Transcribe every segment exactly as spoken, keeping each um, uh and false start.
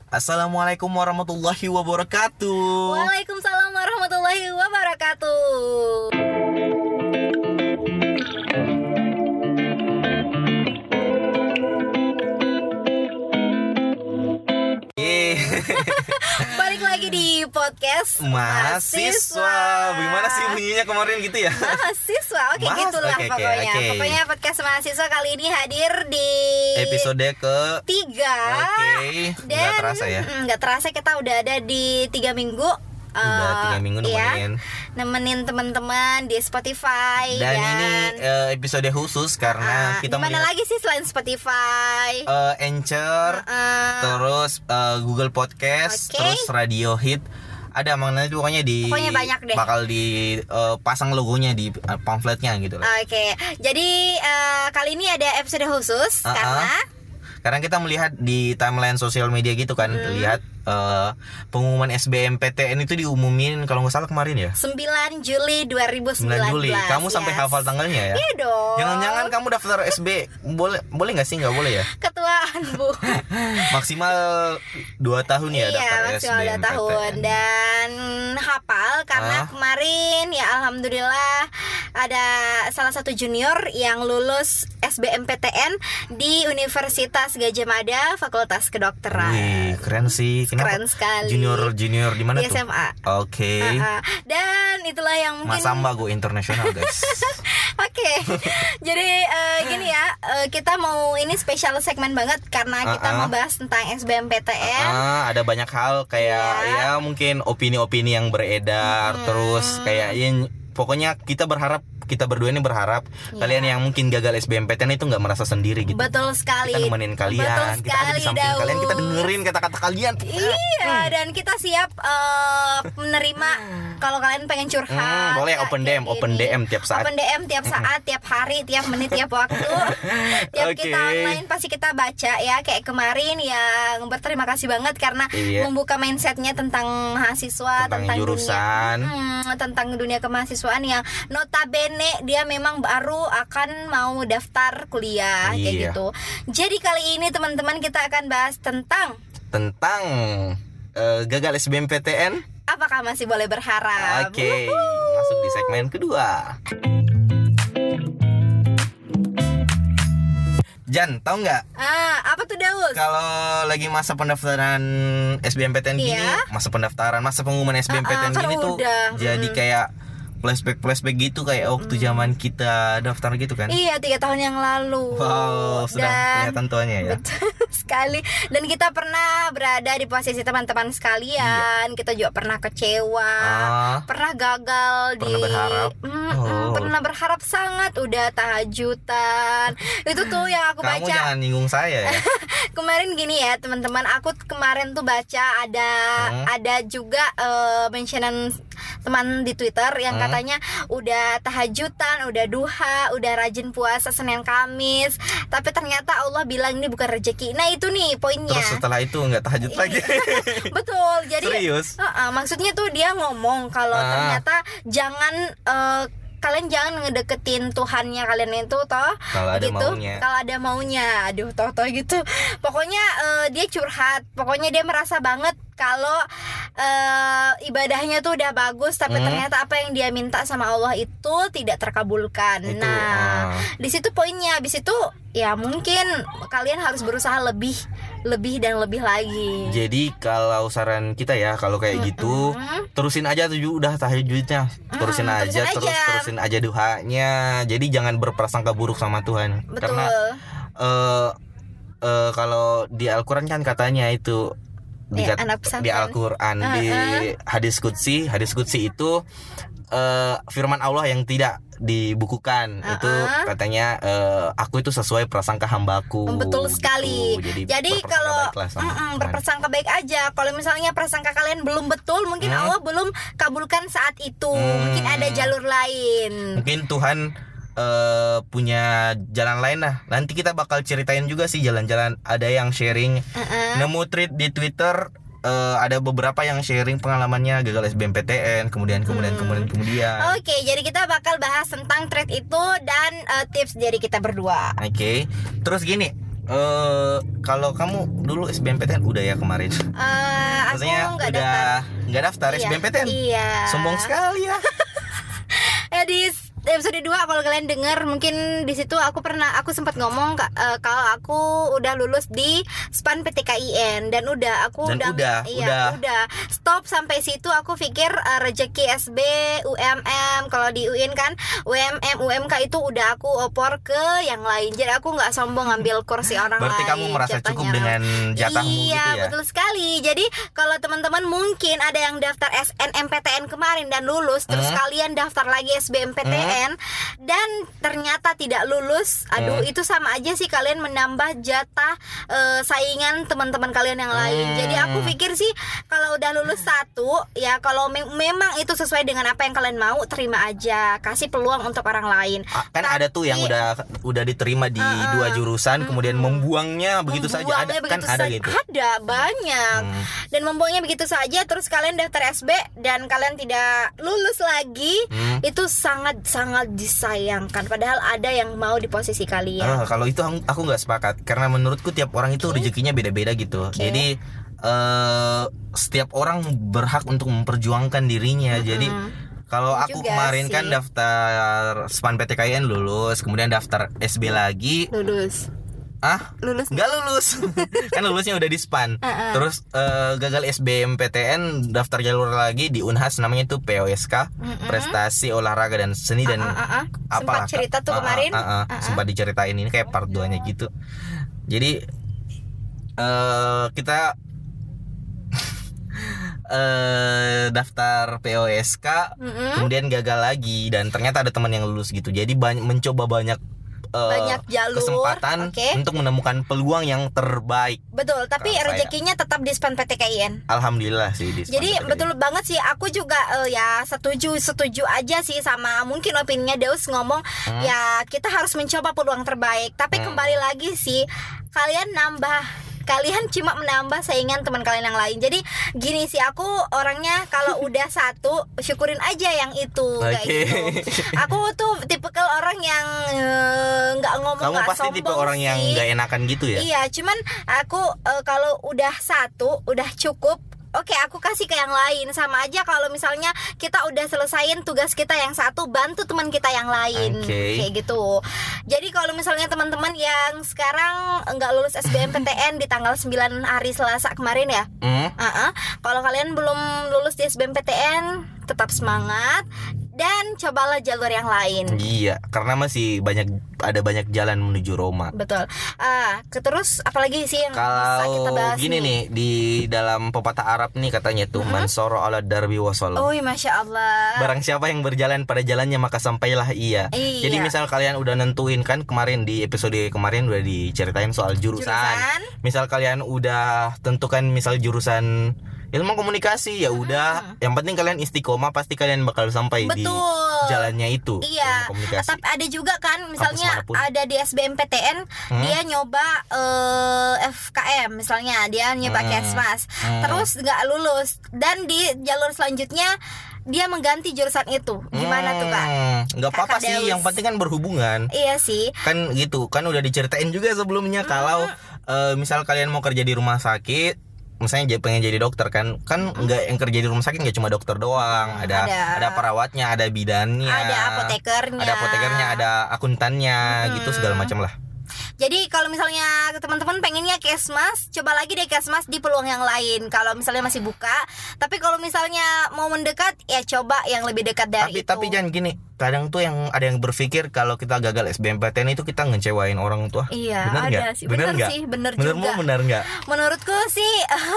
Assalamualaikum warahmatullahi wabarakatuh. Waalaikumsalam warahmatullahi wabarakatuh. Balik lagi di podcast Mahasiswa. Gimana sih bunyinya kemarin gitu ya? Mahasiswa, oke Mas- gitulah oke, oke, pokoknya oke. Pokoknya podcast mahasiswa kali ini hadir di Episode ke tiga. Oke, Dan nggak terasa ya? mm, nggak terasa kita udah ada di tiga minggu. Udah Eh, tiga minggu iya, nemenin. nemenin teman-teman di Spotify. Dan ini eh, episode khusus karena Ah, kita di mana melihat lagi sih selain Spotify? eh, Anchor, Ah, terus eh, Google Podcast, Oke. terus Radio Hit. Ada maknanya pokoknya di Pokoknya banyak deh. bakal dipasang logonya di eh, pamfletnya gitu loh. Oke, jadi eh, kali ini ada episode khusus Ah, ah. karena Karena kita melihat di timeline sosial media gitu kan, Hmm. lihat eh, pengumuman S B M P T N itu diumumin kalau nggak salah kemarin ya. sembilan Juli dua ribu sembilan belas. sembilan Juli. Kamu sampai yes. hafal tanggalnya ya? Iya dong. Jangan-jangan kamu daftar S B boleh boleh nggak sih? Nggak boleh ya? Ketuaan Bu. Maksimal dua tahun ya Iya, daftar maksimal dua S B M P T N. tahun. Dan hafal karena Ah. kemarin ya alhamdulillah ada salah satu junior yang lulus S B M P T N di Universitas Gadjah Mada Fakultas Kedokteran. Wih, keren sih. Kenapa? Keren sekali. Junior junior di mana Di tuh? S M A. Oke. Ah, ah. Dan itulah yang mungkin Mas Samba go internasional guys. Oke, jadi eh, gini ya, eh, kita mau ini spesial segmen banget karena kita Uh-uh. mau bahas tentang S B M P T N. Ah, ada banyak hal kayak Iya. ya mungkin opini-opini yang beredar, Hmm. terus kayak ya, pokoknya kita berharap kita berdua ini berharap Iya. kalian yang mungkin gagal S B M P T N itu nggak merasa sendiri gitu. Betul sekali. Kita nemenin kalian, Betul kita ada di sekali, samping Daud. kalian, kita dengerin kata-kata kalian. Iya, dan kita siap eh, menerima kalau kalian pengen curhat. Hmm, boleh open D M, kayak open gini. D M tiap saat. Open D M tiap saat, tiap hari, tiap menit, tiap waktu. Tiap Oke. kita online pasti kita baca ya. Kayak kemarin yang berterima kasih banget karena Iya. membuka mindsetnya tentang mahasiswa, Tentang tentang, jurusan. dunia, hmm, tentang dunia kemahasiswaan yang notabene dia memang baru akan mau daftar kuliah kayak Iya. gitu. Jadi kali ini teman-teman kita akan bahas tentang Tentang eh, gagal S B M P T N. apakah masih boleh berharap. Oke, Wuhu. masuk di segmen kedua. Jan, tahu nggak? Ah, apa tuh Daus? Kalau lagi masa pendaftaran S B M P T N gini, Iya. masa pendaftaran, masa pengumuman S B M P T N Ah, ah, kan gini tuh udah. jadi Mm. kayak flashback flashback gitu kayak waktu zaman kita daftar gitu kan. Iya, tiga tahun yang lalu. Wow, sudah Dan kelihatan tuanya ya. betul sekali. Dan kita pernah berada di posisi teman-teman sekalian. Kita juga pernah kecewa, Ah, pernah gagal Pernah di berharap. Mm, mm, Oh. pernah berharap sangat, udah tahajudan. Itu tuh yang aku kamu baca. jangan nyinggung saya ya. Kemarin gini ya teman-teman, aku kemarin tuh baca ada Hmm. ada juga uh, mentionan teman di Twitter yang Hmm. katanya udah tahajudan, udah duha, udah rajin puasa Senin Kamis, tapi ternyata Allah bilang ini bukan rezeki. Nah itu nih poinnya. Terus setelah itu nggak tahajud lagi. Betul. Jadi Serius? uh-uh, maksudnya tuh dia ngomong kalau Ah. ternyata jangan uh, kalian jangan ngedeketin Tuhannya kalian itu toh Kalau ada gitu. maunya. Kalau ada maunya, aduh toh toh gitu. Pokoknya eh, dia curhat. Pokoknya dia merasa banget kalau eh, ibadahnya tuh udah bagus, tapi Hmm. ternyata apa yang dia minta sama Allah itu tidak terkabulkan. Itu, nah, ah. di situ poinnya. Habis itu ya mungkin kalian harus berusaha lebih, lebih dan lebih lagi. Jadi kalau saran kita ya kalau kayak gitu Mm-mm. terusin aja tuh udah tahajudnya, terusin Mm, aja terusin terus aja. terusin aja duhanya. Jadi jangan berprasangka buruk sama Tuhan. Betul. Karena eh eh, kalau di Al-Qur'an kan katanya itu di, Ya, anak pesantren. di Al-Qur'an Uh-uh. di hadis qudsi, hadis qudsi itu eh, firman Allah yang tidak dibukukan. Uh-uh. Itu katanya eh, aku itu sesuai prasangka hambaku. Betul sekali. Gitu. Jadi, Jadi berprasangka kalau baiklah sama mm-mm, Tuhan. berprasangka baik aja. Kalau misalnya prasangka kalian belum betul, mungkin Hmm. Allah belum kabulkan saat itu. Hmm. Mungkin ada jalur lain. Mungkin Tuhan eh, punya jalan lain lah. Nanti kita bakal ceritain juga sih jalan-jalan. Ada yang sharing Uh-uh. nemu tweet di Twitter. eh, ada beberapa yang sharing pengalamannya gagal S B M P T N, kemudian kemudian Hmm. kemudian kemudian. Oke, jadi kita bakal bahas tentang thread itu dan eh, tips dari kita berdua. Oke. Terus gini, Eh, kalau kamu dulu S B M P T N udah ya kemarin? Uh, aku Maksudnya nggak udah daftar. nggak daftar Iya, S B M P T N? Iya. Sombong sekali ya. Ya di episode dua kalau kalian denger mungkin di situ aku pernah aku sempat ngomong uh, kalau aku udah lulus di S P A N P T K I N dan udah aku Dan udah udah, iya, udah. udah stop sampai situ. Aku pikir uh, rezeki S B, U M M, kalau di U I N kan U M M, U M K itu udah aku opor ke yang lain. Jadi aku nggak sombong ngambil kursi orang Berarti lain. kamu merasa jatahnya cukup dengan jatahmu iya, gitu ya? betul sekali. Jadi kalau teman-teman mungkin ada yang daftar S N M P T N kemarin dan lulus, terus Hmm. kalian daftar lagi S B M P T N dan ternyata tidak lulus, aduh Hmm. itu sama aja sih kalian menambah jatah eh, saingan teman-teman kalian yang lain. Hmm. Jadi aku pikir sih kalau udah lulus satu ya kalau me- memang itu sesuai dengan apa yang kalian mau, terima aja, kasih peluang untuk orang lain. Ah, kan ada tuh yang Tapi- udah udah diterima di Uh-uh. dua jurusan kemudian membuangnya begitu saja. Ada Membuangnya kan begitu ada saja. gitu. Ada banyak. Hmm. Dan membuangnya begitu saja terus kalian daftar S B dan kalian tidak lulus lagi. Hmm. Itu sangat-sangat disayangkan padahal ada yang mau di posisi kalian. Ah, kalau itu aku aku nggak sepakat karena menurutku tiap orang itu rezekinya beda-beda gitu. Oke. Jadi eh setiap orang berhak untuk memperjuangkan dirinya. Mm-mm. Jadi kalau aku Juga kemarin sih. kan daftar S P A N P T K I N lulus, kemudian daftar S B lagi, Lulus. ah Lulus. nggak lulus. Kan lulusnya udah di S P A N. Uh-uh. Terus eh, gagal S B M P T N, daftar jalur lagi di Unhas namanya itu P O S K, Mm-mm. Prestasi Olahraga dan Seni dan Ah, ah, ah, ah. apalah, Sempat cerita tuh Ah, ah, kemarin. ah, ah. Ah, ah. Sempat diceritain, ini kayak part dua-nya gitu. Jadi eh kita eh daftar P O S K, Mm-mm. kemudian gagal lagi dan ternyata ada teman yang lulus gitu. Jadi banyak mencoba banyak eh, Banyak jalur, kesempatan oke. untuk menemukan peluang yang terbaik. Betul, tapi Kalau saya- rezekinya tetap di S P A N P T K I N. Alhamdulillah sih di Jadi Span P T K I N. betul banget sih, aku juga eh, ya setuju setuju aja sih sama mungkin opininya Deus ngomong ya kita harus mencoba peluang terbaik. Tapi Hmm. kembali lagi sih kalian nambah kalian cuma menambah saingan teman kalian yang lain. Jadi gini sih aku orangnya kalau udah satu syukurin aja yang itu kayak Oke. gitu. Aku tuh tipikal orang yang eh, nggak ngomong Kamu nggak pasti sombong tipe orang yang sih. nggak enakan gitu ya? Iya, cuman aku eh, kalau udah satu udah cukup. Oke, aku kasih ke yang lain. Sama aja kalau misalnya kita udah selesain tugas kita yang satu, bantu teman kita yang lain. Oke. Kayak gitu. Jadi kalau misalnya teman-teman yang sekarang nggak lulus S B M P T N di tanggal sembilan hari Selasa kemarin ya. Hmm? Uh-uh. Kalau kalian belum lulus di S B M P T N, tetap semangat dan cobalah jalur yang lain. Iya, karena masih banyak ada banyak jalan menuju Roma. Betul. Ah, ke- terus apalagi sih yang bisa kita Kalau bahas gini nih, di dalam pepatah Arab nih katanya tuh man soro ala darbi wasol. Oh, masya Allah. Barang siapa yang berjalan pada jalannya maka sampailah ia. Iya. Jadi misal kalian udah nentuin kan kemarin di episode kemarin udah diceritain soal jurusan. Jurusan. Misal kalian udah tentukan misal jurusan ilmu komunikasi ya udah, yang penting kalian istiqomah pasti kalian bakal sampai di Betul. jalannya itu. Iya. Ilmu komunikasi. Tapi ada juga kan misalnya manapun. ada di S B M P T N Hmm? dia nyoba eh, F K M misalnya, dia nyoba Hmm. Kesmas. Hmm. Terus nggak lulus dan di jalur selanjutnya dia mengganti jurusan itu. Gimana tuh, Kak? Hmm, nggak apa-apa Kakak sih, Deus. yang penting kan berhubungan. Iya sih. Kan gitu, kan udah diceritain juga sebelumnya kalau eh, misal kalian mau kerja di rumah sakit, misalnya j- pengen jadi dokter kan, kan nggak yang kerja di rumah sakit nggak cuma dokter doang, ada ada. ada perawatnya, ada bidannya, Ada apotekernya. ada apotekernya, ada akuntannya, gitu segala macam lah. Jadi kalau misalnya teman-teman pengennya Kesmas, coba lagi deh Kesmas di peluang yang lain. Kalau misalnya masih buka, tapi kalau misalnya mau mendekat, ya coba yang lebih dekat Tapi dari itu. tapi jangan gini, kadang tuh yang ada yang berpikir kalau kita gagal S B M P T N itu kita ngecewain orang tua. Iya, bener ada nggak? sih. Bener Bener nggak? sih, bener Menurutmu juga. bener nggak? Menurutku sih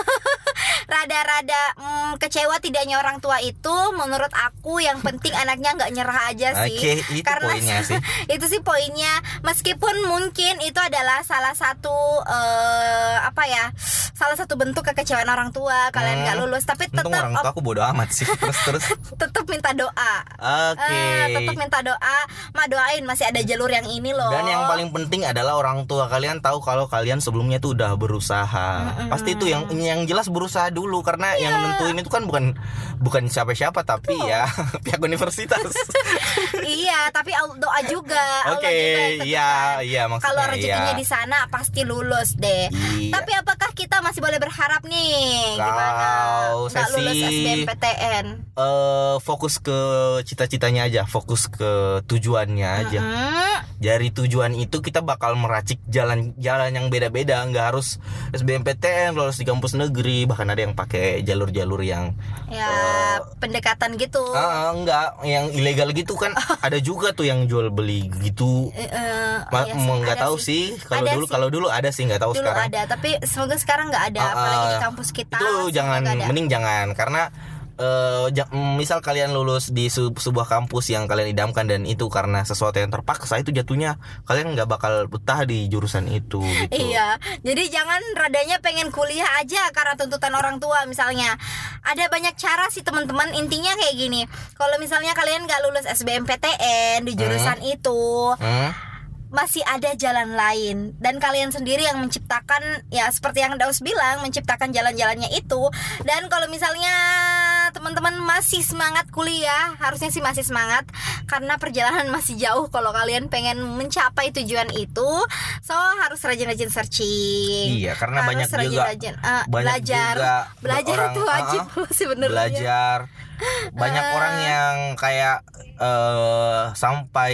rada-rada mm, kecewa tidaknya orang tua itu. Menurut aku yang penting anaknya nggak nyerah aja sih. Oke, itu poinnya sih. Itu sih poinnya. Meskipun mungkin itu adalah salah satu eh, apa ya, salah satu bentuk kekecewaan orang tua kalian nggak Hmm. lulus, tapi Untung tetap orang tua aku bodo amat sih. Terus terus. tetap minta doa. Oke. Eh, tetap minta doa. Ma doain masih ada jalur yang ini loh. Dan yang paling penting adalah orang tua kalian tahu kalau kalian sebelumnya tuh udah berusaha. Pasti itu yang yang jelas berusaha dulu. karena yang nentuin itu kan bukan bukan siapa-siapa tapi Betul. ya pihak universitas. Iya, tapi al- doa juga. Allah Oke, juga yang tentukan. iya iya maksudnya. Kalau rezekinya iya. di sana pasti lulus deh. Iya. Tapi apakah kita masih boleh berharap nih? Gimana? Kalau Nggak saya lulus sih, S B M P T N. eh fokus ke cita-citanya aja, fokus ke tujuannya aja. Mm-mm. Dari tujuan itu kita bakal meracik jalan-jalan yang beda-beda, nggak harus S B M P T N, lulus di kampus negeri, bahkan ada yang pakai jalur-jalur yang Ya, eh, pendekatan gitu. ah, enggak, yang ilegal gitu kan ada juga tuh yang jual beli gitu. Eh, eh, Ma- iya sih, mau nggak ada tahu sih kalau Ada dulu sih. kalau dulu ada sih nggak tahu Dulu sekarang. ada, tapi semoga sekarang nggak ada, Ah, apalagi di ah, kampus kita. itu semoga jangan, nggak ada. mending jangan karena eh, ja- misal kalian lulus di su- sebuah kampus yang kalian idamkan dan itu karena sesuatu yang terpaksa, itu jatuhnya kalian nggak bakal betah di jurusan itu gitu. Iya, jadi jangan radanya pengen kuliah aja karena tuntutan orang tua misalnya. Ada banyak cara sih teman-teman. Intinya kayak gini. Kalau misalnya kalian nggak lulus S B M P T N di jurusan itu, Hmm? masih ada jalan lain dan kalian sendiri yang menciptakan, ya seperti yang Daus bilang, menciptakan jalan-jalannya itu. Dan kalau misalnya teman-teman masih semangat kuliah, harusnya sih masih semangat karena perjalanan masih jauh. Kalau kalian pengen mencapai tujuan itu, so harus rajin-rajin searching. Iya, karena Harus banyak juga rajin-rajin, eh, banyak belajar juga belajar orang- itu wajib ah, sebenarnya. belajar banyak Ah. orang yang kayak eh sampai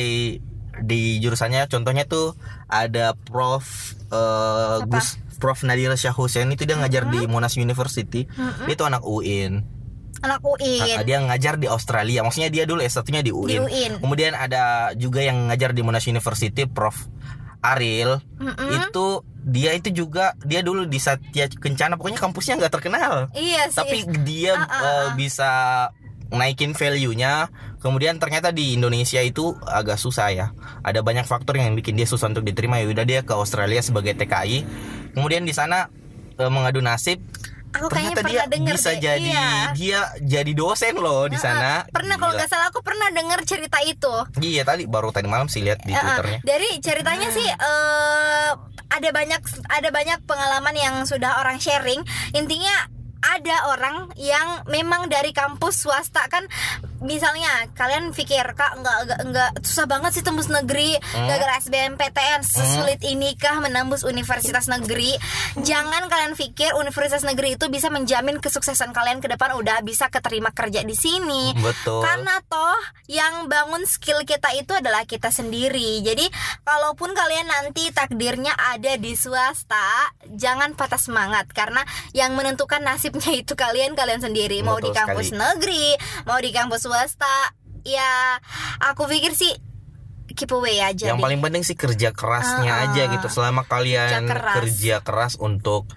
di jurusannya, contohnya tuh ada Prof eh, Apa? Gus Prof Nadira Syah Hussein, itu dia ngajar di Monash University. Mm-mm. Dia tuh anak U I N. Anak U I N. Ah, dia ngajar di Australia. Maksudnya dia dulu S satunya di U I N. Di U I N. Kemudian ada juga yang ngajar di Monash University, Prof Aril. Mm-mm. Itu dia itu juga dia dulu di Satya Kencana, pokoknya kampusnya nggak terkenal. Iya sih. Tapi dia Ah, ah, eh, ah. bisa naikin value-nya. Kemudian ternyata di Indonesia itu agak susah ya. Ada banyak faktor yang bikin dia susah untuk diterima. Ya udah dia ke Australia sebagai T K I. Kemudian di sana eh, mengadu nasib. Aku kayaknya Ternyata dia pernah denger bisa deh. jadi Iya. dia jadi dosen loh di sana. Heeh. Pernah, kalau Gila. nggak salah aku pernah dengar cerita itu. Iya, tadi baru tadi malam sih lihat di Heeh. Twitternya. Dari ceritanya sih eh, ada banyak ada banyak pengalaman yang sudah orang sharing. Intinya ada orang yang memang dari kampus swasta kan, misalnya kalian pikir kak nggak nggak nggak susah banget sih tembus negeri Hmm. gara-gara S B M P T N, sesulit inikah menembus universitas negeri. Jangan kalian pikir universitas negeri itu bisa menjamin kesuksesan kalian ke depan udah bisa keterima kerja di sini. Betul. Karena toh yang bangun skill kita itu adalah kita sendiri. Jadi kalaupun kalian nanti takdirnya ada di swasta, jangan patah semangat karena yang menentukan nasibnya itu kalian kalian sendiri. Mau Betul di kampus sekali. negeri, mau di kampus swasta, ya aku pikir sih keep away aja. Yang deh. paling penting sih kerja kerasnya Ah, aja gitu. Selama kalian kerja keras. kerja keras untuk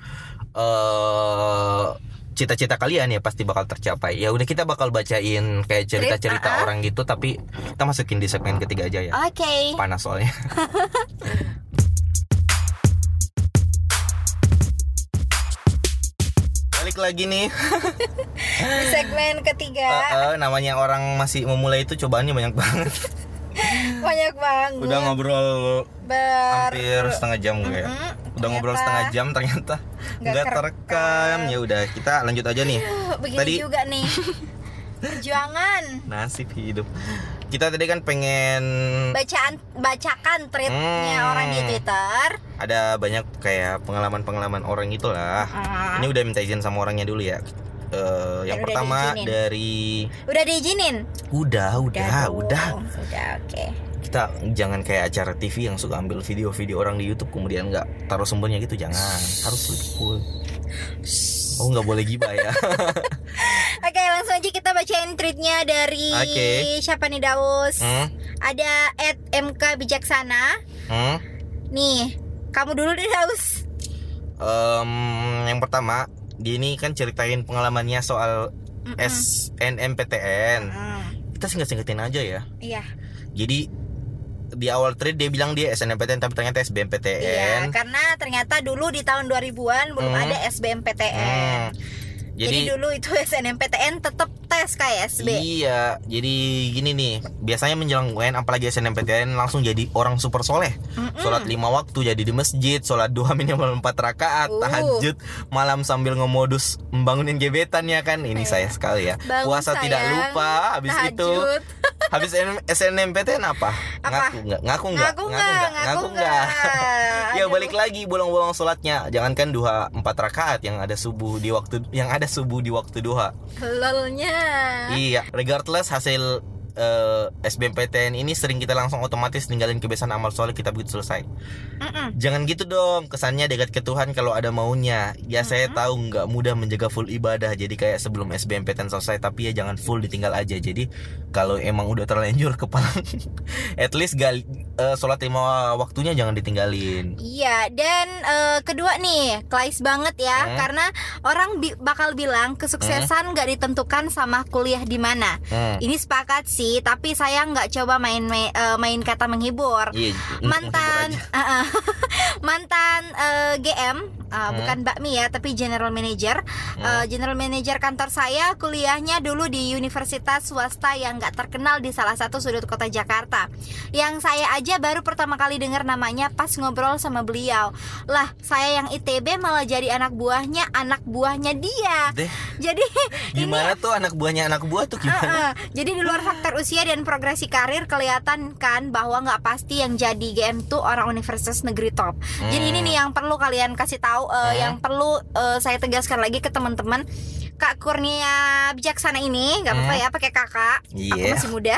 eh cita-cita kalian ya pasti bakal tercapai. Ya udah, kita bakal bacain kayak cerita-cerita Cerita, ah. orang gitu, tapi kita masukin di segmen ketiga aja ya. Oke. Panas soalnya. Balik lagi nih. Di segmen ketiga Eh, eh, namanya orang masih memulai itu cobaannya banyak banget. banyak banget. Udah ngobrol Ber hampir setengah jam gue ya. Mm-mm, Udah ngobrol ternyata setengah jam ternyata nggak nggak kerekam. terekam. Ya udah, kita lanjut aja nih. begini Tadi juga nih. Perjuangan. nasib hidup. Kita tadi kan pengen Bacaan bacakan tweetnya Hmm. orang di Twitter. ada banyak kayak pengalaman-pengalaman orang itulah. Ah. Ini udah minta izin sama orangnya dulu ya. Eh, yang udah pertama diizinin. dari Udah diizinin? udah udah dong. udah. Udah, oke. Kita jangan kayak acara T V yang suka ambil video-video orang di YouTube kemudian nggak taruh sumbernya gitu, jangan. Harus lebih cool. Oh, nggak boleh gibah ya. Oke, langsung aja kita bacain tweetnya dari Oke. siapa nih, Daus? Hmm? Ada at M K Bijaksana. Hmm? Nih, kamu dulu deh, Daus. Em, yang pertama, dia ini kan ceritain pengalamannya soal Mm-mm. S N M P T N. Hmm, Kita singkat-singkatin aja ya. iya. Jadi di awal trade dia bilang dia S N M P T N tapi ternyata S B M P T Iya, N. karena ternyata dulu di tahun dua ribuan belum Hmm. ada S B M P T N. Hmm. Jadi, Jadi, dulu itu S N M P T N tetap tes K S B. iya, jadi gini nih, biasanya menjelang U N apalagi S N M P T N langsung jadi orang super soleh. Mm-mm. Sholat lima waktu jadi di masjid, sholat duha minimal empat rakaat, Uh. tahajud malam sambil ngemodus membangunin gebetan ya kan. Ini Iya. saya sekali ya. Bangun, Puasa tidak sayang. lupa, habis itu Tahajud. habis S N M P T N apa? Apa? Ngaku nggak? Ngaku nggak? Ngaku nggak? Ngaku nggak? Ya Aduh. balik lagi bolong-bolong sholatnya. Jangankan duha empat rakaat yang ada subuh di waktu yang ada subuh di waktu duha. Lolnya. Iya, regardless hasil eh, S B M P T N ini sering kita langsung otomatis ninggalin kebiasaan amal soleh kita begitu selesai. Mm-mm. Jangan gitu dong, kesannya dekat ke Tuhan kalau ada maunya. Ya saya tahu nggak mudah menjaga full ibadah, jadi kayak sebelum S B M P T N selesai, tapi ya jangan full ditinggal aja. Jadi kalau emang udah terlanjur kepala, at least gal, eh, sholat lima waktunya jangan ditinggalin. Iya, dan eh, kedua nih, klise banget ya, Hmm. karena orang bi- bakal bilang kesuksesan nggak ditentukan sama kuliah di mana. Hmm. Ini sepakat sih, tapi saya nggak coba main main, main kata menghibur. Iya, Mantan menghibur aja. uh, uh, mantan eh, G M uh, Hmm. bukan bakmi ya, tapi general manager. Uh, general manager kantor saya kuliahnya dulu di universitas swasta yang nggak terkenal di salah satu sudut kota Jakarta. Yang saya aja baru pertama kali dengar namanya pas ngobrol sama beliau. Lah, saya yang I T B malah jadi anak buahnya anak buahnya dia. Deh, Jadi gimana tuh anak buahnya anak buah tuh Uh, gimana? uh. Jadi di luar faktor usia dan progresi karir kelihatan kan bahwa nggak pasti yang jadi G M tuh orang universitas negeri top. Jadi ini nih yang perlu kalian kasih tahu, uh, Hmm. yang perlu uh, saya tegaskan lagi ke teman-teman. Kak Kurnia Bijaksana ini nggak apa-apa Hmm. ya pakai kakak. Aku Iya. masih muda.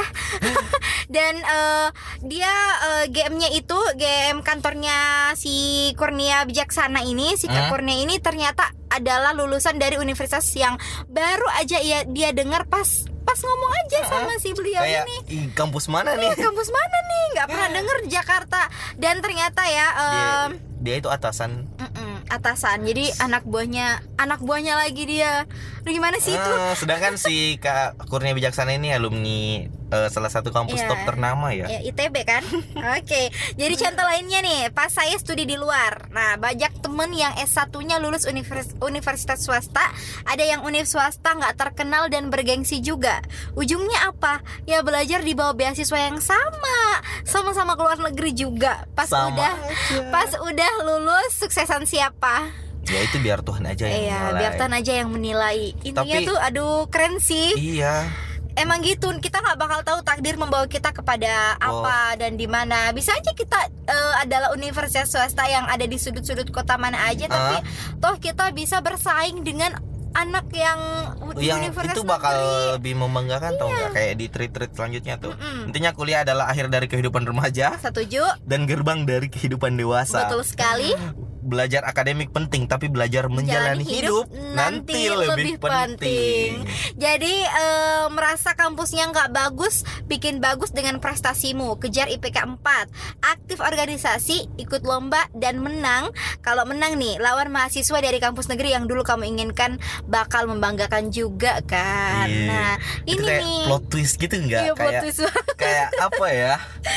Dan uh, dia uh, G M-nya itu G M kantornya si Kurnia Bijaksana ini, si Kak Hmm. Kurnia ini ternyata adalah lulusan dari universitas yang baru aja ya dia dengar pas pas ngomong aja sama si beliau Kayak ini. ih, kampus mana nih? Kampus mana nih? Nggak pernah denger di Jakarta. Dan ternyata ya Dia, em, dia itu atasan. mm-mm, atasan. Jadi anak buahnya anak buahnya lagi dia. Aduh, gimana sih itu? Ah, sedangkan si Kak Kurnia Bijaksana ini alumni eh, salah satu kampus Iya. top ternama ya. Ya, I T B kan. Oke. Jadi contoh lainnya nih, pas saya studi di luar. Nah, banyak temen yang S satu-nya lulus univers- universitas swasta, ada yang univ swasta nggak terkenal dan bergengsi juga. Ujungnya apa? Ya belajar di bawah beasiswa yang sama, sama-sama keluar negeri juga. Pas Sama udah aja. pas udah lulus, suksesan siapa? Ya itu biar Tuhan aja yang Iya, menilai. biar Tuhan aja yang menilai. Intinya Tapi- tuh aduh keren sih. Iya. Emang gitu, kita nggak bakal tahu takdir membawa kita kepada Oh. apa dan di mana. Bisa aja kita eh, adalah universitas swasta yang ada di sudut-sudut kota mana aja, tapi toh kita bisa bersaing dengan anak yang di Yang universitas itu bakal negeri. lebih membanggakan tau nggak kayak di treat-treat selanjutnya tuh. Mm-mm. Intinya kuliah adalah akhir dari kehidupan remaja Setuju, dan gerbang dari kehidupan dewasa. betul sekali. Belajar akademik penting, tapi belajar menjalani hidup, nanti lebih penting. Jadi eh, merasa kampusnya nggak bagus, bikin bagus dengan prestasimu. Kejar I P K empat, aktif organisasi, ikut lomba dan menang. Kalau menang nih, lawan mahasiswa dari kampus negeri yang dulu kamu inginkan, bakal membanggakan juga kan. Iya. Nah, Itu ini kayak nih plot twist gitu nggak? iya, plot Kayak twist. kayak apa ya?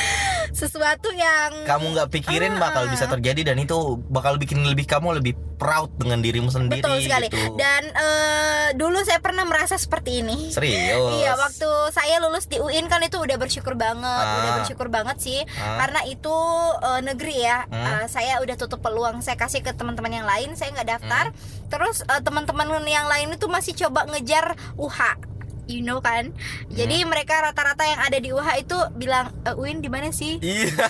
Sesuatu yang Kamu nggak pikirin Ah. bakal bisa terjadi dan itu bakal bikin lebih kamu lebih proud dengan dirimu sendiri. betul sekali. Gitu. Dan eh, dulu saya pernah merasa seperti ini. Serius. Iya, waktu saya lulus di U I N kan itu udah bersyukur banget, Ah. udah bersyukur banget sih, Ah. karena itu eh, negeri ya. Hmm. Eh, saya udah tutup peluang, saya kasih ke teman-teman yang lain, saya nggak daftar. Hmm. Terus eh, teman-teman yang lain itu masih coba ngejar U H. You know kan? Jadi Hmm. mereka rata-rata yang ada di U H itu bilang, e, U I N di mana sih? Iya.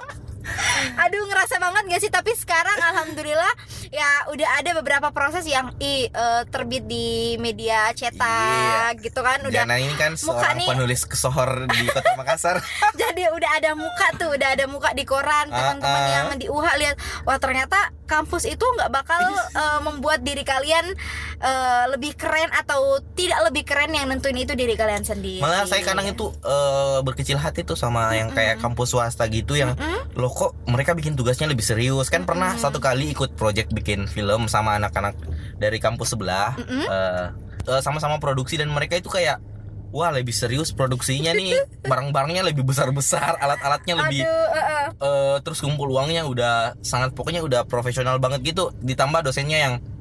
Aduh, ngerasa banget gak sih? Tapi sekarang alhamdulillah ya udah ada beberapa proses yang i eh, terbit di media cetak gitu kan, udah Jana ini kan seorang nih- penulis kesohor di Kota Makassar. jadi udah ada muka tuh, udah ada muka di koran. Ah, Teman-teman ah. yang di U H lihat, wah ternyata kampus itu nggak bakal eh, membuat diri kalian eh, lebih keren atau tidak lebih keren, yang nentuin itu diri kalian sendiri. Malah saya kadang itu eh, berkecil hati tuh sama yang kayak kampus swasta gitu yang loh kok mereka bikin tugasnya lebih serius kan. Pernah satu kali ikut project bikin film sama anak-anak dari kampus sebelah, eh, eh, sama-sama produksi dan mereka itu kayak wah lebih serius produksinya nih, barang-barangnya lebih besar-besar, alat-alatnya lebih Aduh, eh, eh. eh, terus kumpul uangnya udah sangat, pokoknya udah profesional banget gitu. Ditambah dosennya yang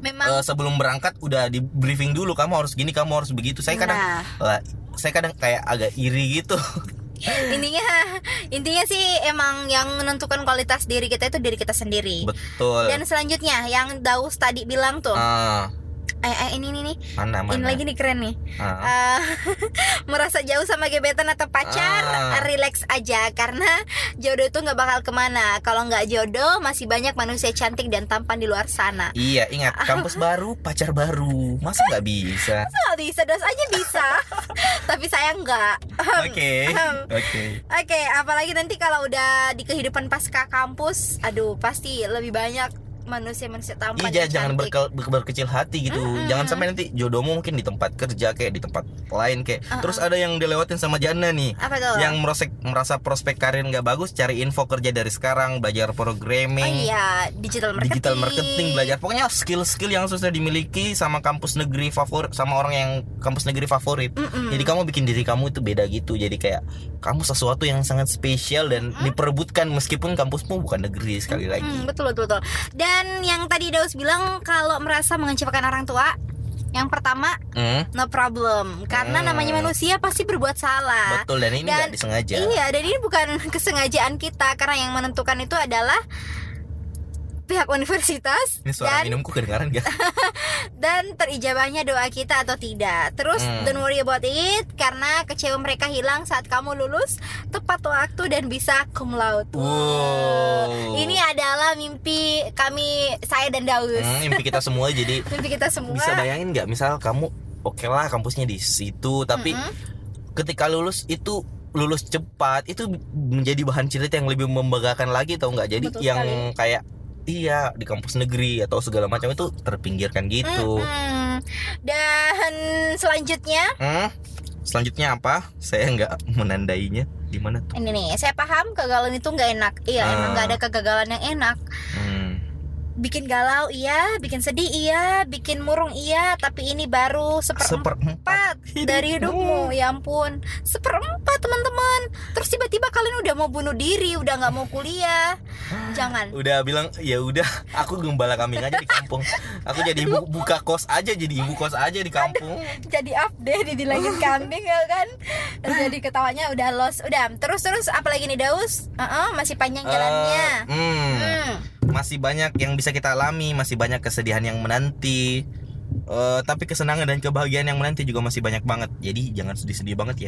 Memang. uh, sebelum berangkat udah di briefing dulu, kamu harus gini, kamu harus begitu. Saya kadang Nah. lah, saya kadang kayak agak iri gitu. intinya intinya sih emang yang menentukan kualitas diri kita itu diri kita sendiri. Betul. Dan selanjutnya yang Daus tadi bilang tuh, Ah, eh, eh ini nih nih mana mana. ini lagi nih keren nih. Ah. Eh, merasa jauh sama gebetan atau pacar, Ah. relax aja karena jodoh itu nggak bakal kemana. Kalau nggak jodoh, masih banyak manusia cantik dan tampan di luar sana. Iya, ingat kampus baru, pacar baru. Masa nggak bisa? Nggak bisa, dos aja bisa. Tapi saya nggak. Oke. Oke. Oke, apalagi nanti kalau udah di kehidupan pasca kampus, aduh pasti lebih banyak manusia-manusia tampan Iya, dan jangan cantik. berkel, ber- berkecil hati gitu. Mm-mm. Jangan sampai nanti jodohmu mungkin di tempat kerja kayak di tempat lain kayak. Uh-uh. Terus ada yang dilewatin sama Jana nih. Apa tuh? Yang merosek, merasa prospek karir nggak bagus, cari info kerja dari sekarang, belajar Oh programming, iya, digital marketing. digital marketing, belajar pokoknya skill-skill yang susah dimiliki sama kampus negeri favorit, sama orang yang kampus negeri favorit. Mm-mm. Jadi kamu bikin diri kamu itu beda gitu. Jadi kayak kamu sesuatu yang sangat spesial dan diperebutkan meskipun kampusmu bukan negeri sekali lagi. Hmm, betul betul betul. Dan yang tadi Daus bilang kalau merasa mengecewakan orang tua, yang pertama Hmm, no problem, karena Hmm. namanya manusia pasti berbuat salah. betul, dan ini Dan- nggak disengaja. Iya, dan ini bukan kesengajaan kita karena yang menentukan itu adalah pihak universitas Ini suara dan minumku kedengaran gak? dan terijabahnya doa kita atau tidak. Terus Hmm. don't worry about it karena kecewa mereka hilang saat kamu lulus tepat waktu dan bisa cum laude. Wow. Ini adalah mimpi kami, saya dan Daus. Hmm, mimpi kita semua. Jadi Mimpi kita semua. bisa bayangin nggak, misal kamu oke lah kampusnya di situ, tapi Mm-mm. ketika lulus itu lulus cepat itu menjadi bahan cerita yang lebih membanggakan lagi, tau nggak? Jadi Betul yang sekali. kayak iya di kampus negeri atau segala macam itu terpinggirkan gitu. Mm-mm. Dan selanjutnya Hmm? Selanjutnya apa? Saya nggak menandainya di mana tuh. ini nih, saya paham kegagalan itu nggak enak. Iya, Ah. emang nggak ada kegagalan yang enak. Hmm. Bikin galau iya, bikin sedih iya, bikin murung iya, tapi ini baru seperempat Seperempat dari hidupmu. Ya ampun, seperempat teman-teman. Terus tiba-tiba kalian udah mau bunuh diri, udah nggak mau kuliah. Jangan. Udah bilang ya udah, aku gembala kambing aja di kampung. Aku jadi ibu, buka kos aja, jadi ibu kos aja di kampung. Jadi update di langit kambing ya kan. Jadi ketawanya udah lost. Udah, terus-terus apalagi nih Daus? Uh-uh, masih panjang jalannya. Eh, hmm. Hmm. Masih banyak yang bisa kita alami, masih banyak kesedihan yang menanti. Eh, tapi kesenangan dan kebahagiaan yang menanti juga masih banyak banget. Jadi jangan sedih-sedih banget ya.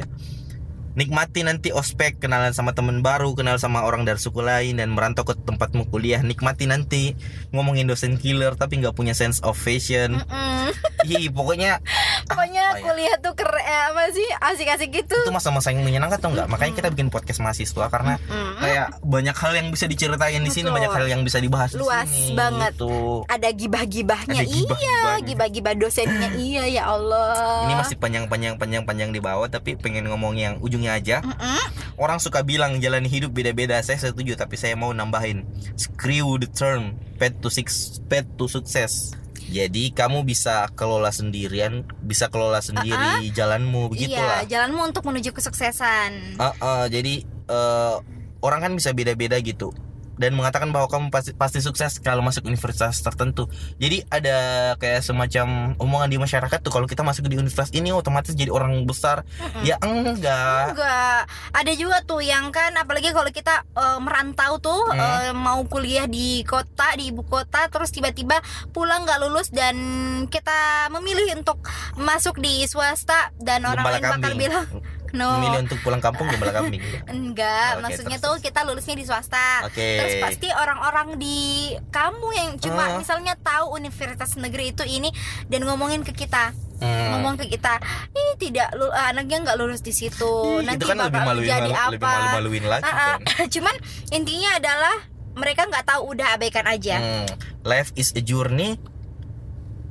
Nikmati nanti ospek, kenalan sama temen baru, kenal sama orang dari suku lain, dan merantau ke tempatmu kuliah. Nikmati nanti ngomongin dosen killer tapi nggak punya sense of fashion. Mm-mm. Ih, pokoknya Pokoknya apa ya? kuliah tuh keren, eh, apa sih, asik-asik gitu. itu masa-masa yang menyenangkan atau enggak? Makanya kita bikin podcast mahasiswa karena Mm-mm. kayak banyak hal yang bisa diceritain di sini, Betul. banyak hal yang bisa dibahas Luas di sini. banget. Gitu. Ada gibah-gibahnya, Ada iya, gibah-gibahnya. gibah-gibah dosennya, iya ya Allah. Ini masih panjang-panjang-panjang-panjang di bawah, tapi pengen ngomong yang ujungnya aja. Mm-mm. Orang suka bilang jalani hidup beda-beda, saya setuju, tapi saya mau nambahin screw the term path to six path to success. Jadi kamu bisa kelola sendirian, bisa kelola sendiri jalanmu, begitulah. Iya, jalanmu untuk menuju kesuksesan. Uh, uh, jadi uh, orang kan bisa beda-beda gitu, dan mengatakan bahwa kamu pasti pasti sukses kalau masuk universitas tertentu. Jadi ada kayak semacam omongan di masyarakat tuh, kalau kita masuk di universitas ini otomatis jadi orang besar. Mm-mm. Ya enggak. Enggak, ada juga tuh yang kan, apalagi kalau kita eh, merantau tuh, Hmm. eh, mau kuliah di kota, di ibu kota, terus tiba-tiba pulang nggak lulus dan kita memilih untuk masuk di swasta dan orang Gembala lain bakal kambing. bilang no. Memilih untuk pulang kampung gembala kambing. Enggak, Oke, maksudnya terus, tuh kita lulusnya di swasta. Oke. Terus pasti orang-orang di kamu yang cuma Ah. misalnya tahu universitas negeri itu ini dan ngomongin ke kita. Hmm. Ngomong ke kita, ini tidak lu, anaknya nggak lulus di situ. Ih, Nanti itu kan lebih bakal maluin, jadi malu- apa? lebih malu-maluin lagi Ah, ah. kan. Cuman intinya adalah mereka nggak tahu, udah abaikan aja. Hmm. Life is a journey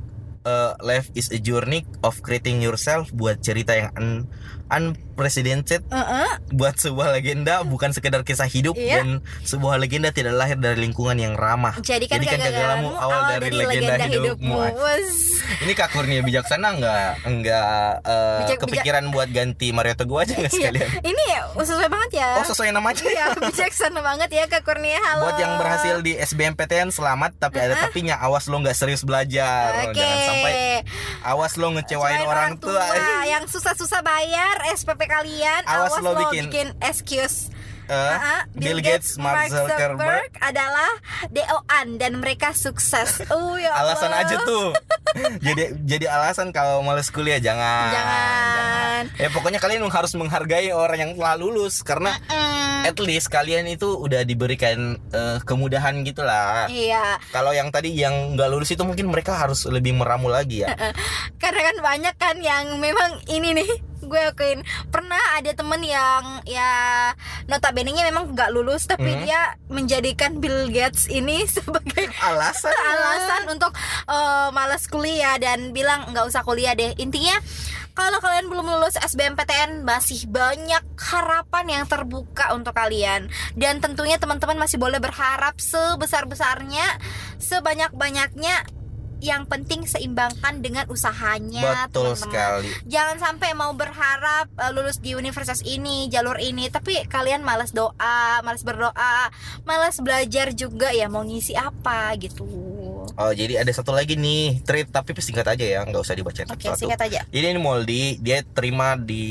uh, life is a journey of creating yourself, buat cerita yang un- unprecedented, Uh-uh. buat sebuah legenda bukan sekedar kisah hidup, Iya. dan sebuah legenda tidak lahir dari lingkungan yang ramah. Jadikan Jadikan kegagalanmu kegagalanmu awal dari legenda hidupmu. Wes. Ini Kak Kurnia bijaksana nggak nggak uh, Bijak- kepikiran buat ganti Mario Teguh aja nggak Iya. sekalian? Ini ya sesuai banget ya. Oh, sesuai namanya. Iya, bijaksana banget ya Kak Kurnia. Halo. Buat yang berhasil di S B M P T N selamat, tapi ada Uh-uh. tapinya, awas lo nggak serius belajar. Oke. Jangan sampai awas lo ngecewain Selain orang tua. yang susah-susah bayar S P P kalian, Awas awas, lo lo bikin- bikin, excuse. Eh, Uh-uh. Bill Gates, Mark Zuckerberg, adalah D O-an dan mereka sukses. Oh ya Allah. alasan aja tuh. jadi jadi alasan kalau males kuliah, jangan. Jangan. Ya pokoknya kalian harus menghargai orang yang telah lulus, karena Mm. at least kalian itu udah diberikan eh, kemudahan gitulah. Iya, Kalau yang tadi yang nggak lulus itu mungkin mereka harus lebih meramu lagi ya. karena kan banyak kan yang memang ini nih, gue akuin pernah ada temen yang ya notabene-nya memang nggak lulus, tapi Hmm. dia menjadikan Bill Gates ini sebagai Alasan. alasan untuk eh, malas kuliah dan bilang nggak usah kuliah deh. Intinya kalau kalian belum lulus S B M P T N, masih banyak harapan yang terbuka untuk kalian. Dan tentunya teman-teman masih boleh berharap sebesar-besarnya, sebanyak-banyaknya. Yang penting seimbangkan dengan usahanya. Betul teman-teman. sekali. Jangan sampai mau berharap uh, lulus di universitas ini, jalur ini, tapi kalian malas doa, malas berdoa, malas belajar juga, ya mau ngisi apa gitu. Oh, jadi ada satu lagi nih treat, tapi singkat aja ya, nggak usah dibaca Oke, satu-satu. singkat aja. Jadi ini Moldy, dia terima di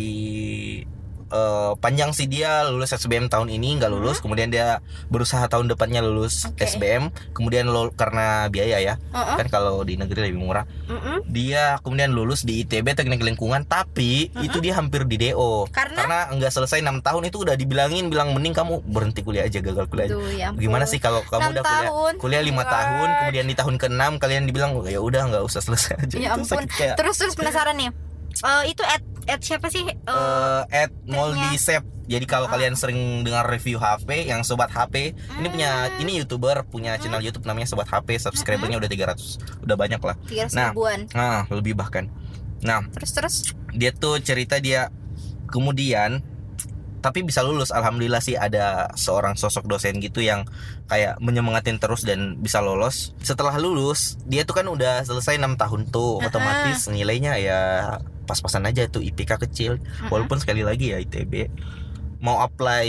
eh, panjang sih, dia lulus S B M tahun ini nggak lulus, kemudian dia berusaha tahun depannya lulus Oke. S B M, kemudian lo karena biaya ya, Uh-uh. kan kalau di negeri lebih murah, Mm-mm. dia kemudian lulus di I T B Teknik Lingkungan, tapi itu dia hampir di D O Karena? nggak selesai enam tahun. Itu udah dibilangin, bilang mending kamu berhenti kuliah aja, gagal kuliah aja. Aduh, ya ampun. Gimana sih kalau kamu enam udah kuliah tahun. kuliah lima Oh my tahun, God. kemudian di tahun keenam kalian dibilang ya udah nggak usah selesai aja. Ya Itu ampun. sakit kayak Terus terus penasaran nih. Eh, itu at at siapa sih? Eh, eh at Moldy Sep. Jadi kalau Ah. kalian sering dengar review H P, yang sobat H P, ini punya Hmm. ini YouTuber punya channel YouTube namanya Sobat H P, subscribernya udah tiga ratus. Udah banyak lah. tiga ratus Nah. ribuan. Nah, lebih bahkan. Nah, Terus terus. dia tuh cerita dia kemudian tapi bisa lulus. Alhamdulillah sih ada seorang sosok dosen gitu yang kayak menyemangatin terus dan bisa lolos. Setelah lulus, dia tuh kan udah selesai enam tahun tuh, Uh-uh. otomatis nilainya ya pas-pasan aja tuh, I P K kecil. Walaupun sekali lagi ya I T B mau apply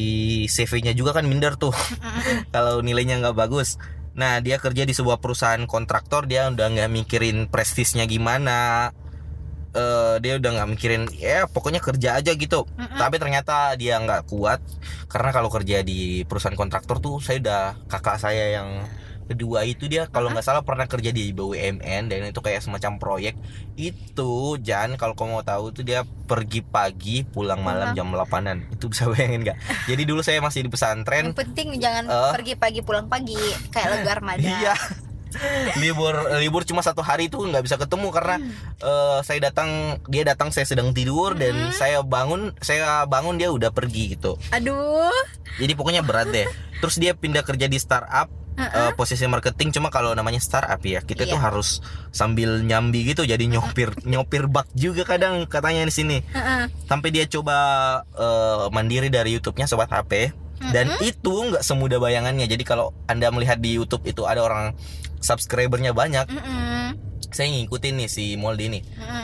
C V-nya juga kan minder tuh kalau nilainya nggak bagus. Nah, dia kerja di sebuah perusahaan kontraktor, dia udah nggak mikirin prestisnya gimana. Eh, dia udah nggak mikirin, ya pokoknya kerja aja gitu. Mm-mm. Tapi ternyata dia nggak kuat, karena kalau kerja di perusahaan kontraktor tuh, saya udah kakak saya yang kedua itu, dia kalau nggak salah pernah kerja di B U M N, dan itu kayak semacam proyek itu. Jan, kalau kamu mau tahu tuh dia pergi pagi pulang malam jam delapanan. Itu bisa bayangin nggak? Jadi dulu saya masih di pesantren. Yang penting jangan Eh. pergi pagi pulang pagi kayak lagu armada. Iya. libur libur cuma satu hari itu nggak bisa ketemu karena eh, saya datang, dia datang, saya sedang tidur, dan saya bangun saya bangun dia udah pergi gitu. Aduh. Jadi pokoknya berat deh. Terus dia pindah kerja di startup, eh, posisi marketing. Cuma kalau namanya startup ya, kita Iya. tuh harus sambil nyambi gitu, jadi nyopir nyopir bak juga kadang katanya di sini. Heeh. Sampai dia coba eh, mandiri dari YouTube-nya Sobat H P. Dan itu nggak semudah bayangannya. Jadi kalau Anda melihat di YouTube itu ada orang subscribernya banyak, Mm-mm. saya ngikutin nih si Moldy nih. Mm-mm.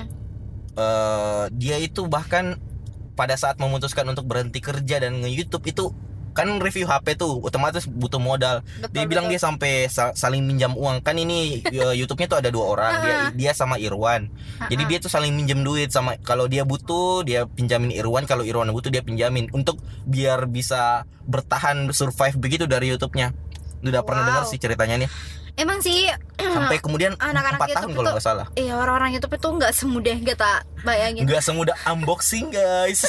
Eh, dia itu bahkan pada saat memutuskan untuk berhenti kerja dan nge-YouTube itu, kan review H P tuh otomatis butuh modal. Betul, Dia bilang betul. dia sampai sa- saling minjam uang. Kan ini eh, YouTube-nya tuh ada dua orang, dia dia sama Irwan. Jadi dia tuh saling minjem duit, sama kalau dia butuh dia pinjamin Irwan, kalau Irwan butuh dia pinjamin, untuk biar bisa bertahan survive begitu dari YouTube-nya. Udah pernah Wow. dengar sih ceritanya nih. Emang sih Sampai kemudian anak-anak empat tahun YouTube kalau itu- nggak salah. iya, orang-orang YouTube itu nggak semudah kita bayangin. Nggak semudah unboxing guys.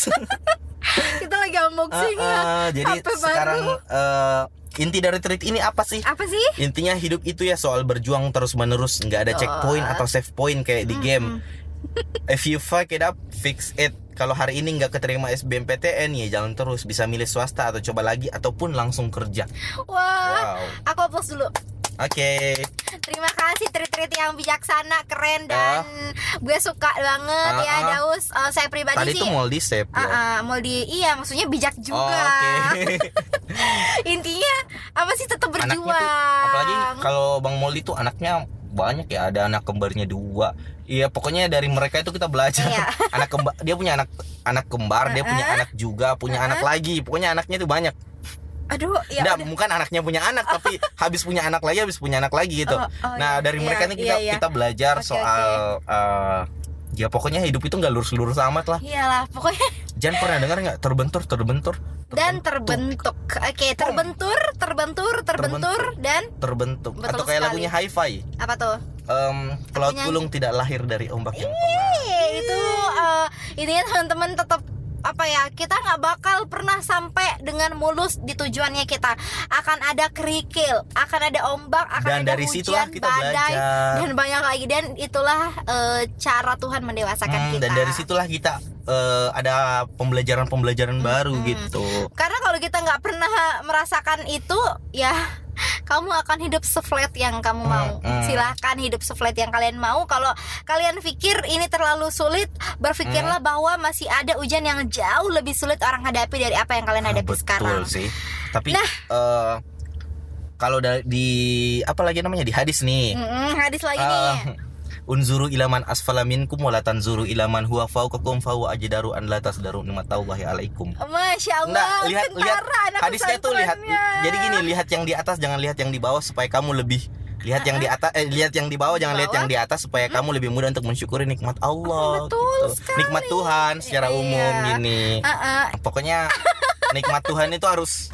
Kita lagi unboxing ya. Ah, ah, jadi H P baru. sekarang eh, inti dari treat ini apa sih? Apa sih? Intinya hidup itu ya soal berjuang terus menerus, nggak ada Betul. checkpoint atau save point kayak di game. If you fuck it up, fix it. Kalau hari ini nggak keterima S B M P T N, ya jalan terus, bisa milih swasta atau coba lagi, ataupun langsung kerja. Wah, Wow. aku applause dulu. Oke. Terima kasih treat-treat yang bijaksana, keren dan gue suka banget Ah, ya ah. Daus. Uh, saya pribadi Tadi sih. tuh Moldy Sep Ah, ya. ah, Moldy, iya maksudnya bijak juga. Oh, oke. Intinya apa sih tetap Anaknya berjuang. tuh apalagi kalau Bang Moldy tuh anaknya banyak ya, ada anak kembarnya dua. Iya, pokoknya dari mereka itu kita belajar. Iya. Anak kembar, dia punya anak anak kembar, dia punya anak juga, punya anak lagi. Pokoknya anaknya tuh banyak. Aduh, ya Nggak, udah. bukan anaknya punya anak, tapi habis punya anak lagi, habis punya anak lagi gitu. Oh, oh, nah, iya. dari mereka Iya, ini kita iya, iya. kita belajar Oke, soal eh, ya pokoknya hidup itu nggak lurus-lurus amat lah. Iyalah, pokoknya Jangan pernah dengar nggak terbentur, terbentur, dan terbentuk. Oke, terbentur, terbentur, terbentur dan terbentuk. Betul Atau kayak sekali. lagunya Hi-Fi. apa tuh? Em, pelaut Aku nyanyi. gulung tidak lahir dari ombak yang pernah. Eh, itu eh, intinya teman-teman tetap apa ya, kita nggak bakal pernah sampai dengan mulus di tujuannya kita. Akan ada kerikil, akan ada ombak, akan Dan ada dari situlah hujan, kita badai, belajar. dan banyak lagi. Dan itulah eh, cara Tuhan mendewasakan Hmm, kita. dan dari situlah kita eh, ada pembelajaran-pembelajaran baru gitu. Karena kalau kita nggak pernah merasakan itu, ya kamu akan hidup seflat yang kamu mau. hmm. Silahkan hidup seflat yang kalian mau. Kalau kalian pikir ini terlalu sulit, berpikirlah Hmm. bahwa masih ada ujian yang jauh lebih sulit orang hadapi dari apa yang kalian Ah, hadapi betul sekarang. sih. Tapi Nah. eh, kalau da- di apa lagi namanya di hadis nih. Mm-mm, hadis lagi eh, nih. Unzuru ilaman asfala minkum wa la tanzuru ilaman huwa fawqakum fa huwa ajdaru an la tasdaru nikmatallahi alaikum. Masya Allah, Nah, lihat lihat kentara anak hadisnya tuh lihat. pesantrennya. Jadi gini, lihat yang di atas jangan lihat yang di bawah supaya kamu lebih lihat yang di atas eh lihat yang di bawah jangan lihat bawah? yang di atas supaya kamu lebih mudah untuk mensyukuri nikmat Allah Betul gitu. sekali. Nikmat Tuhan secara Iya. umum gini. Uh-uh. Pokoknya nikmat Tuhan itu harus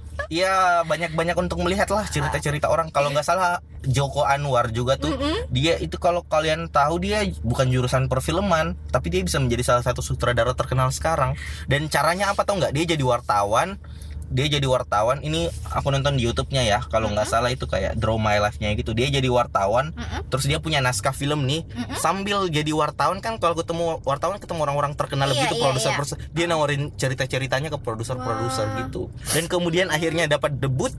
ya banyak-banyak untuk melihat lah cerita-cerita orang. Kalau nggak salah Joko Anwar juga tuh dia itu kalau kalian tahu dia bukan jurusan perfilman tapi dia bisa menjadi salah satu sutradara terkenal sekarang. Dan caranya apa tau nggak? Dia jadi wartawan. Dia jadi wartawan. Ini aku nonton di YouTube-nya ya. Kalau nggak salah itu kayak Draw My Life-nya gitu. Dia jadi wartawan. Terus dia punya naskah film nih. Sambil jadi wartawan kan kalau ketemu wartawan ketemu orang-orang terkenal Iya, gitu, iya, produser-produser. Dia nawarin cerita-ceritanya ke produser-produser Wah. gitu. Dan kemudian akhirnya dapat debut.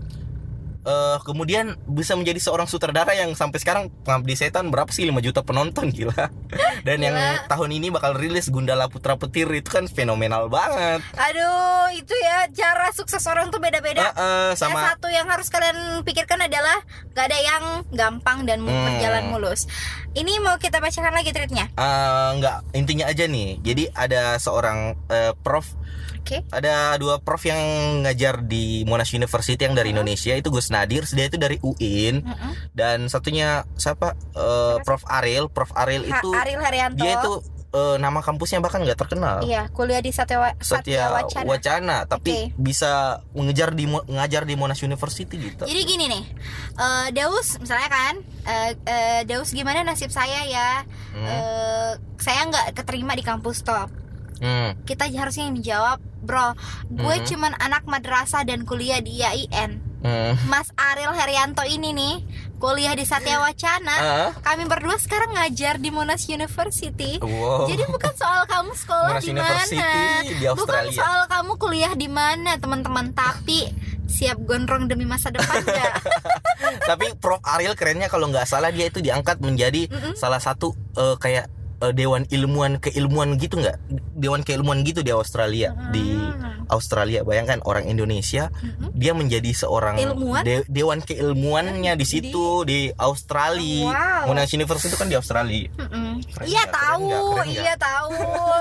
Eh, kemudian bisa menjadi seorang sutradara yang sampai sekarang Pengabdi Setan berapa sih lima juta penonton, gila. Dan yang Gila. tahun ini bakal rilis Gundala Putra Petir itu kan fenomenal banget. Aduh, itu ya cara sukses orang tuh beda-beda. Eh, eh, sama Yang satu yang harus kalian pikirkan adalah gak ada yang gampang dan Hmm. berjalan mulus. Ini mau kita bacakan lagi tweetnya. eh, nggak, intinya aja nih. Jadi ada seorang eh, prof. Oke. Ada dua prof yang ngajar di Monash University yang dari Indonesia, itu Gus Nadir, dia itu dari U I N. Mm-mm. Dan satunya siapa? Eh, Prof Ariel. Prof Ariel Ha- itu Ariel Haryanto. dia itu eh, nama kampusnya bahkan nggak terkenal. Iya, kuliah di Satya, Wa- Satya Satya Wacana. Wacana, tapi Oke. bisa mengejar di Mo- ngajar di Monash University gitu. Jadi gini nih, eh, Daus misalnya kan, eh, eh, Daus gimana nasib saya ya? Hmm. Eh, saya nggak keterima di kampus top. Hmm. Kita harusnya yang dijawab, bro. Gue Hmm. cuman anak madrasah dan kuliah di I A I N. Hmm. Mas Ariel Haryanto ini nih kuliah di Satya Wacana. Ah. Kami berdua sekarang ngajar di Monash University. Wow. Jadi bukan soal kamu sekolah Monash di mana, University di bukan Australia. soal kamu kuliah di mana, teman-teman. Tapi siap gondrong demi masa depan nggak? Tapi Prof Ariel kerennya kalau nggak salah dia itu diangkat menjadi salah satu eh, kayak eh, dewan ilmuwan keilmuan gitu nggak? Dewan keilmuan gitu di Australia. Di Australia, bayangkan orang Indonesia dia menjadi seorang Ilmuwan? de- dewan keilmuannya di situ di Australia. Wow. Monash University itu kan di Australia. Mm-mm. Keren Iya nggak? Keren tahu, nggak? Keren nggak? iya tahu.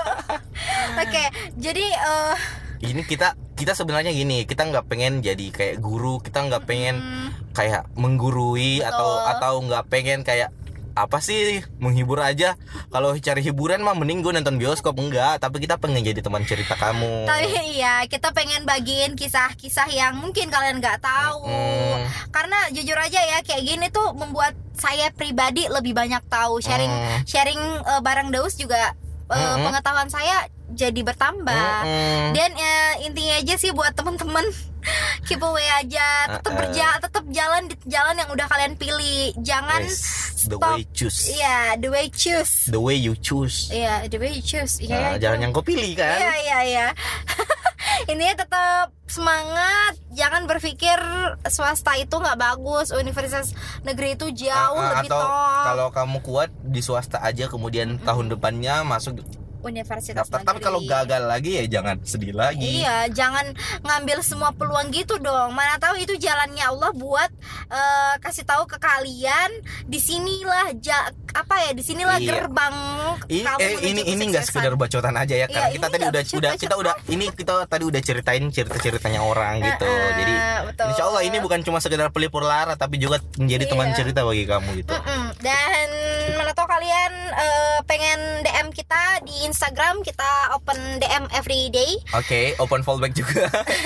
Oke, jadi eh, Ini kita kita sebenarnya gini, kita nggak pengen jadi kayak guru, kita nggak pengen kayak menggurui atau Betul. atau nggak pengen kayak apa sih menghibur aja. Kalau cari hiburan mah mending gue nonton bioskop, enggak, tapi kita pengen jadi teman cerita kamu. tapi iya kita pengen bagiin kisah-kisah yang mungkin kalian nggak tahu. Mm. Karena jujur aja ya kayak gini tuh membuat saya pribadi lebih banyak tahu. Sharing Mm. sharing eh, bareng Daus juga eh, Mm-mm. pengetahuan saya jadi bertambah. Mm-mm. Dan eh, intinya aja sih buat teman-teman keep away aja, tetap Uh-uh. berjalan, tetap jalan di jalan yang udah kalian pilih. Jangan Wes, the stop. way choose. Iya, the way choose. The way you choose. Iya, the way you choose. Iya, Nah, itu. jalan yang kau pilih kan. Iya, iya, iya. Intinya tetap semangat, jangan berpikir swasta itu nggak bagus, universitas negeri itu jauh Ah, ah, lebih atau top. kalau kamu kuat di swasta aja, kemudian tahun depannya masuk Universitas daftar. Tapi negeri. kalau gagal lagi ya jangan sedih lagi. Iya, jangan ngambil semua peluang gitu dong. Mana tahu itu jalannya Allah buat eh, kasih tahu ke kalian, disinilah ja, apa ya, disinilah Iya. gerbang I, kamu eh, menuju ini ini nggak kesuksesan. sekedar bacotan aja ya, karena Iya, kita ini tadi nggak udah udah kita udah bacot-bacot. ini kita tadi udah ceritain cerita-ceritanya orang gitu. Eh, eh, Jadi betul. insya Allah ini bukan cuma sekedar pelipur lara, tapi juga menjadi teman Iya. cerita bagi kamu gitu. Mm-mm. Dan mana tahu kalian eh, pengen D M kita di Instagram, kita open D M every day. Oke, open fallback juga.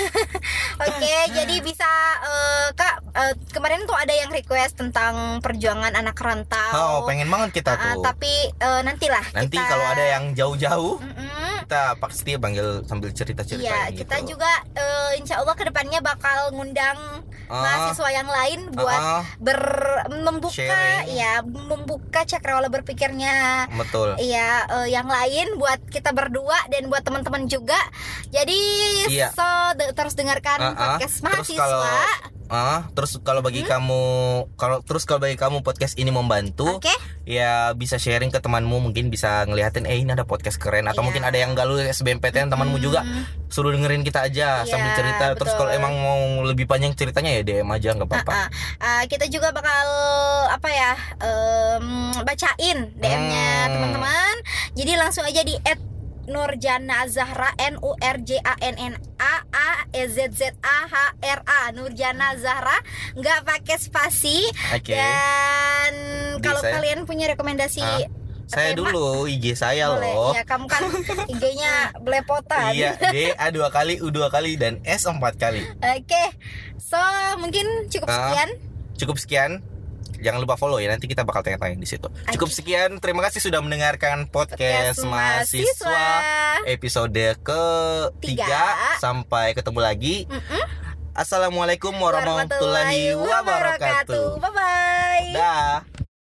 Oke, jadi bisa eh, Kak, eh, kemarin tuh ada yang request tentang perjuangan anak rantau. Oh, pengen banget kita Ah, tuh. tapi eh, nantilah Nanti kita- kalau ada yang jauh-jauh, Mm-mm. kita pasti panggil sambil cerita-cerita Iya, gitu. kita juga eh, insya Allah kedepannya bakal ngundang Ah. mahasiswa yang lain buat Ah, ah, ber membuka Sharing. ya membuka cakrawala berpikirnya betul. iya eh, yang lain buat kita berdua dan buat teman-teman juga. Jadi Iya. so de- terus dengarkan Ah, ah. podcast Terus mahasiswa. kalau ah, terus kalau bagi Hmm? kamu kalau terus kalau bagi kamu podcast ini membantu, Oke. ya bisa sharing ke temanmu, mungkin bisa ngeliatin eh ini ada podcast keren, atau Iya. mungkin ada yang galau S B M P T N temanmu juga, suruh dengerin kita aja Iya, sambil cerita. Terus betul. kalau emang mau lebih panjang ceritanya ya D M aja nggak apa-apa. Ah, ah. Ah, kita juga bakal apa ya em, bacain D M-nya Hmm. teman-teman. Jadi langsung aja di et Nurjana Zahra, N U R J A N N A A E Z Z A H R A, Nurjana Zahra, nggak pakai spasi. Oke. Dan kalau Bisa. kalian punya rekomendasi Ah, Saya tema, dulu I G saya boleh. loh. Ya kamu kan I G-nya belepotan. Iya, D A dua kali, U dua kali, dan S empat kali. Oke, so mungkin cukup Ah. sekian. Cukup sekian. Jangan lupa follow ya, nanti kita bakal tanya-tanya di situ. Cukup sekian, terima kasih sudah mendengarkan podcast, Podcast mahasiswa mahasiswa. episode ketiga. Tiga. Sampai ketemu lagi. Mm-mm. Assalamualaikum warahmatullahi wabarakatuh. Bye